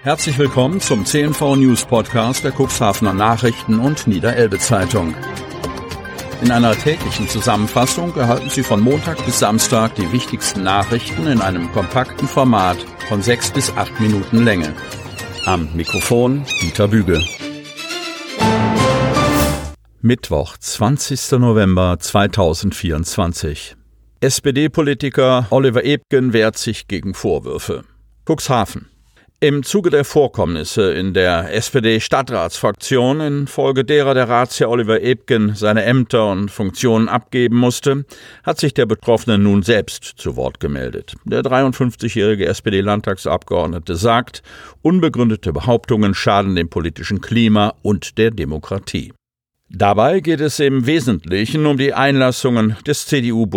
Herzlich willkommen zum CNV News Podcast der Cuxhavener Nachrichten und Niederelbe Zeitung. In einer täglichen Zusammenfassung erhalten Sie von Montag bis Samstag die wichtigsten Nachrichten in einem kompakten Format von 6 bis 8 Minuten Länge. Am Mikrofon Dieter Büge. Mittwoch, 20. November 2024. SPD-Politiker Oliver Ebgen wehrt sich gegen Vorwürfe. Cuxhaven. Im Zuge der Vorkommnisse in der SPD-Stadtratsfraktion, infolge derer der Ratsherr Oliver Ebgen seine Ämter und Funktionen abgeben musste, hat sich der Betroffene nun selbst zu Wort gemeldet. Der 53-jährige SPD-Landtagsabgeordnete sagt, unbegründete Behauptungen schaden dem politischen Klima und der Demokratie. Dabei geht es im Wesentlichen um die Einlassungen des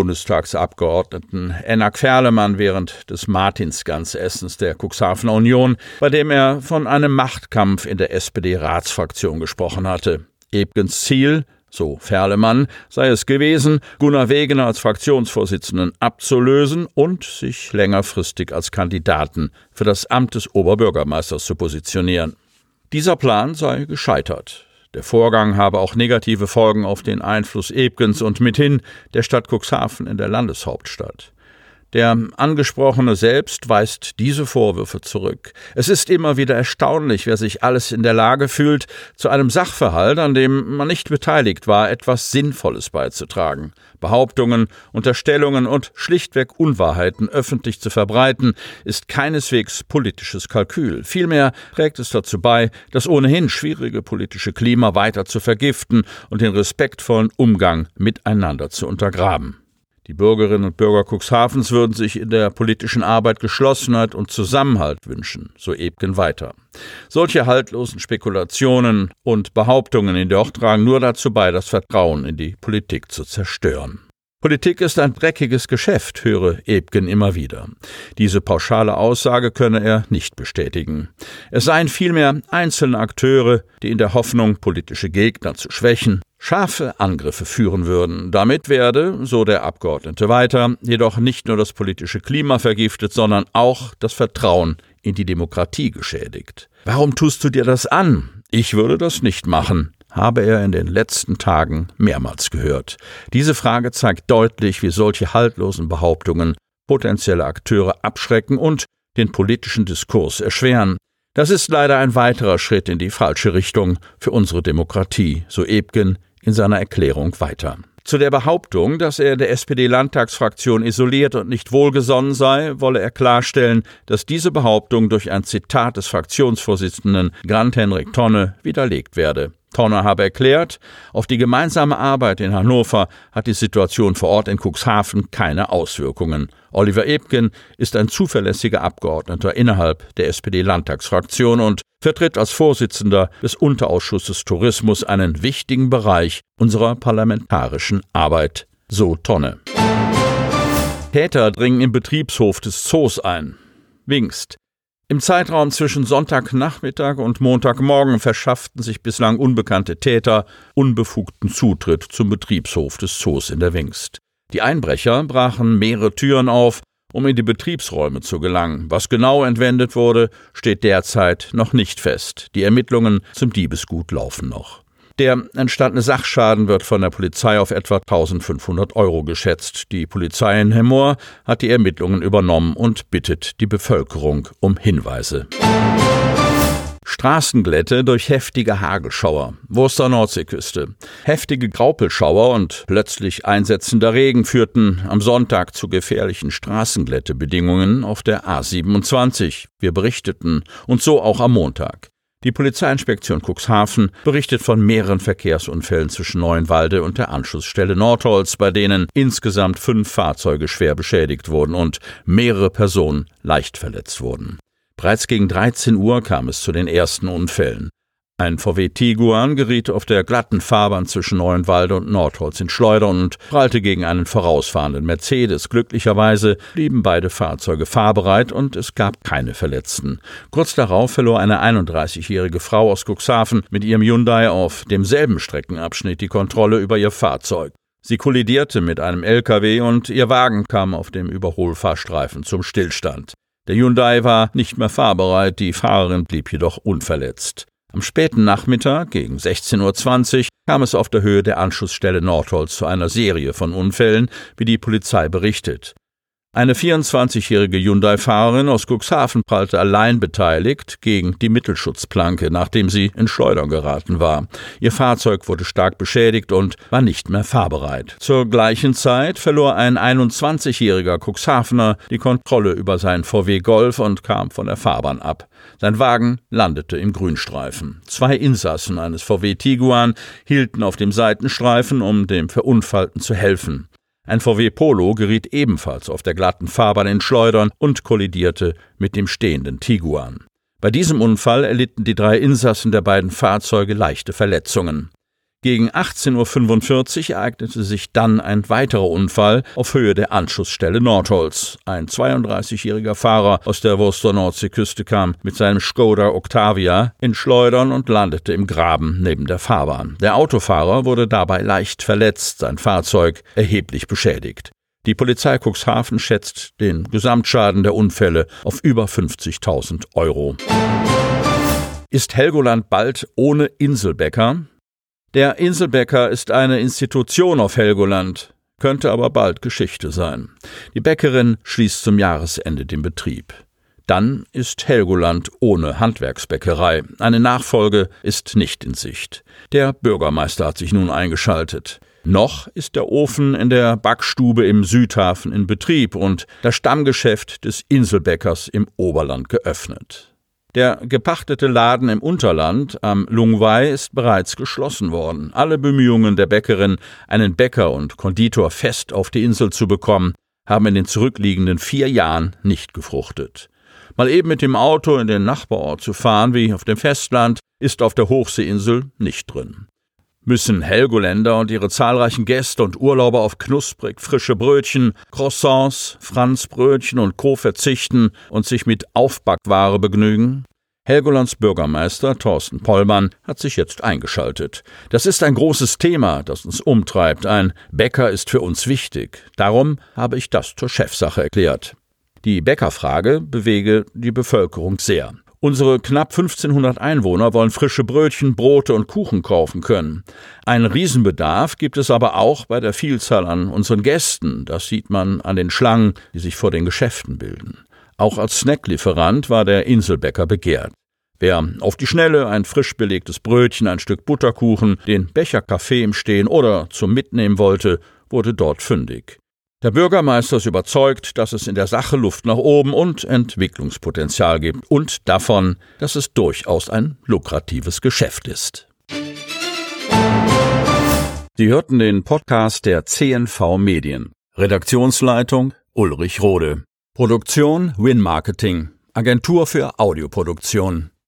CDU-Bundestagsabgeordneten Enak Ferlemann während des Martinsgansessens der Cuxhavener Union, bei dem er von einem Machtkampf in der SPD-Ratsfraktion gesprochen hatte. Ebgens Ziel, so Ferlemann, sei es gewesen, Gunnar Wegener als Fraktionsvorsitzenden abzulösen und sich längerfristig als Kandidaten für das Amt des Oberbürgermeisters zu positionieren. Dieser Plan sei gescheitert. Der Vorgang habe auch negative Folgen auf den Einfluss Ebgens und mithin der Stadt Cuxhaven in der Landeshauptstadt. Der Angesprochene selbst weist diese Vorwürfe zurück. Es ist immer wieder erstaunlich, wer sich alles in der Lage fühlt, zu einem Sachverhalt, an dem man nicht beteiligt war, etwas Sinnvolles beizutragen. Behauptungen, Unterstellungen und schlichtweg Unwahrheiten öffentlich zu verbreiten, ist keineswegs politisches Kalkül. Vielmehr trägt es dazu bei, das ohnehin schwierige politische Klima weiter zu vergiften und den respektvollen Umgang miteinander zu untergraben. Die Bürgerinnen und Bürger Cuxhavens würden sich in der politischen Arbeit Geschlossenheit und Zusammenhalt wünschen, so Ebgen weiter. Solche haltlosen Spekulationen und Behauptungen in Joch tragen nur dazu bei, das Vertrauen in die Politik zu zerstören. Politik ist ein dreckiges Geschäft, höre Ebgen immer wieder. Diese pauschale Aussage könne er nicht bestätigen. Es seien vielmehr einzelne Akteure, die in der Hoffnung, politische Gegner zu schwächen, scharfe Angriffe führen würden. Damit werde, so der Abgeordnete weiter, jedoch nicht nur das politische Klima vergiftet, sondern auch das Vertrauen in die Demokratie geschädigt. Warum tust du dir das an? Ich würde das nicht machen, habe er in den letzten Tagen mehrmals gehört. Diese Frage zeigt deutlich, wie solche haltlosen Behauptungen potenzielle Akteure abschrecken und den politischen Diskurs erschweren. Das ist leider ein weiterer Schritt in die falsche Richtung für unsere Demokratie, so Ebgen in seiner Erklärung weiter. Zu der Behauptung, dass er der SPD-Landtagsfraktion isoliert und nicht wohlgesonnen sei, wolle er klarstellen, dass diese Behauptung durch ein Zitat des Fraktionsvorsitzenden Grant-Henrik Tonne widerlegt werde. Tonne habe erklärt, auf die gemeinsame Arbeit in Hannover hat die Situation vor Ort in Cuxhaven keine Auswirkungen. Oliver Ebgen ist ein zuverlässiger Abgeordneter innerhalb der SPD-Landtagsfraktion und vertritt als Vorsitzender des Unterausschusses Tourismus einen wichtigen Bereich unserer parlamentarischen Arbeit, so Tonne. Täter dringen im Betriebshof des Zoos ein. Wingst. Im Zeitraum zwischen Sonntagnachmittag und Montagmorgen verschafften sich bislang unbekannte Täter unbefugten Zutritt zum Betriebshof des Zoos in der Wingst. Die Einbrecher brachen mehrere Türen auf, um in die Betriebsräume zu gelangen. Was genau entwendet wurde, steht derzeit noch nicht fest. Die Ermittlungen zum Diebesgut laufen noch. Der entstandene Sachschaden wird von der Polizei auf etwa 1.500 € geschätzt. Die Polizei in Hemmoor hat die Ermittlungen übernommen und bittet die Bevölkerung um Hinweise. Straßenglätte durch heftige Hagelschauer. Wurster Nordseeküste. Heftige Graupelschauer und plötzlich einsetzender Regen führten am Sonntag zu gefährlichen Straßenglättebedingungen auf der A27. Wir berichteten, und so auch am Montag. Die Polizeiinspektion Cuxhaven berichtet von mehreren Verkehrsunfällen zwischen Neuenwalde und der Anschlussstelle Nordholz, bei denen insgesamt 5 Fahrzeuge schwer beschädigt wurden und mehrere Personen leicht verletzt wurden. Bereits gegen 13 Uhr kam es zu den ersten Unfällen. Ein VW Tiguan geriet auf der glatten Fahrbahn zwischen Neuenwalde und Nordholz in Schleudern und prallte gegen einen vorausfahrenden Mercedes. Glücklicherweise blieben beide Fahrzeuge fahrbereit und es gab keine Verletzten. Kurz darauf verlor eine 31-jährige Frau aus Cuxhaven mit ihrem Hyundai auf demselben Streckenabschnitt die Kontrolle über ihr Fahrzeug. Sie kollidierte mit einem LKW und ihr Wagen kam auf dem Überholfahrstreifen zum Stillstand. Der Hyundai war nicht mehr fahrbereit, die Fahrerin blieb jedoch unverletzt. Am späten Nachmittag gegen 16:20 Uhr kam es auf der Höhe der Anschlussstelle Nordholz zu einer Serie von Unfällen, wie die Polizei berichtet. Eine 24-jährige Hyundai-Fahrerin aus Cuxhaven prallte allein beteiligt gegen die Mittelschutzplanke, nachdem sie in Schleudern geraten war. Ihr Fahrzeug wurde stark beschädigt und war nicht mehr fahrbereit. Zur gleichen Zeit verlor ein 21-jähriger Cuxhavener die Kontrolle über seinen VW Golf und kam von der Fahrbahn ab. Sein Wagen landete im Grünstreifen. 2 Insassen eines VW Tiguan hielten auf dem Seitenstreifen, um dem Verunfallten zu helfen. Ein VW Polo geriet ebenfalls auf der glatten Fahrbahn in Schleudern und kollidierte mit dem stehenden Tiguan. Bei diesem Unfall erlitten die 3 Insassen der beiden Fahrzeuge leichte Verletzungen. Gegen 18:45 Uhr ereignete sich dann ein weiterer Unfall auf Höhe der Anschlussstelle Nordholz. Ein 32-jähriger Fahrer aus der Wurster Nordseeküste kam mit seinem Skoda Octavia in Schleudern und landete im Graben neben der Fahrbahn. Der Autofahrer wurde dabei leicht verletzt, sein Fahrzeug erheblich beschädigt. Die Polizei Cuxhaven schätzt den Gesamtschaden der Unfälle auf über 50.000 €. Ist Helgoland bald ohne Inselbäcker? Der Inselbäcker ist eine Institution auf Helgoland, könnte aber bald Geschichte sein. Die Bäckerin schließt zum Jahresende den Betrieb. Dann ist Helgoland ohne Handwerksbäckerei. Eine Nachfolge ist nicht in Sicht. Der Bürgermeister hat sich nun eingeschaltet. Noch ist der Ofen in der Backstube im Südhafen in Betrieb und das Stammgeschäft des Inselbäckers im Oberland geöffnet. Der gepachtete Laden im Unterland am Lungwei ist bereits geschlossen worden. Alle Bemühungen der Bäckerin, einen Bäcker und Konditor fest auf die Insel zu bekommen, haben in den zurückliegenden 4 Jahren nicht gefruchtet. Mal eben mit dem Auto in den Nachbarort zu fahren, wie auf dem Festland, ist auf der Hochseeinsel nicht drin. Müssen Helgoländer und ihre zahlreichen Gäste und Urlauber auf knusprig frische Brötchen, Croissants, Franzbrötchen und Co. verzichten und sich mit Aufbackware begnügen? Helgolands Bürgermeister Thorsten Pollmann hat sich jetzt eingeschaltet. Das ist ein großes Thema, das uns umtreibt. Ein Bäcker ist für uns wichtig. Darum habe ich das zur Chefsache erklärt. Die Bäckerfrage bewege die Bevölkerung sehr. Unsere knapp 1500 Einwohner wollen frische Brötchen, Brote und Kuchen kaufen können. Einen Riesenbedarf gibt es aber auch bei der Vielzahl an unseren Gästen. Das sieht man an den Schlangen, die sich vor den Geschäften bilden. Auch als Snacklieferant war der Inselbäcker begehrt. Wer auf die Schnelle ein frisch belegtes Brötchen, ein Stück Butterkuchen, den Becher Kaffee im Stehen oder zum Mitnehmen wollte, wurde dort fündig. Der Bürgermeister ist überzeugt, dass es in der Sache Luft nach oben und Entwicklungspotenzial gibt und davon, dass es durchaus ein lukratives Geschäft ist. Sie hörten den Podcast der CNV Medien. Redaktionsleitung Ulrich Rode. Produktion Win Marketing, Agentur für Audioproduktion.